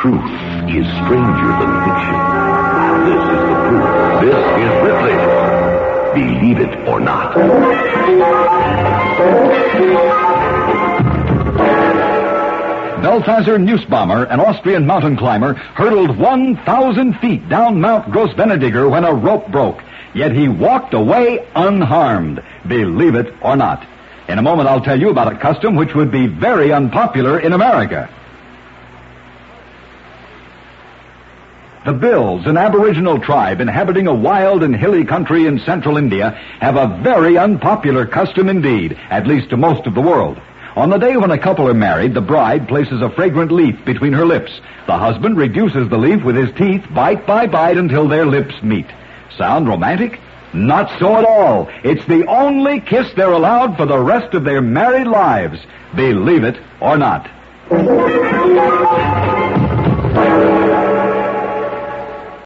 Truth is stranger than fiction. This is the proof. This is Ripley. Believe it or not. Balthasar Nussbaumer, an Austrian mountain climber, hurtled 1,000 feet down Mount Grossbenediger when a rope broke. Yet he walked away unharmed. Believe it or not. In a moment, I'll tell you about a custom which would be very unpopular in America. The Bhils, an aboriginal tribe inhabiting a wild and hilly country in central India, have a very unpopular custom indeed, at least to most of the world. On the day when a couple are married, the bride places a fragrant leaf between her lips. The husband reduces the leaf with his teeth, bite by bite, until their lips meet. Sound romantic? Not so at all. It's the only kiss they're allowed for the rest of their married lives. Believe it or not.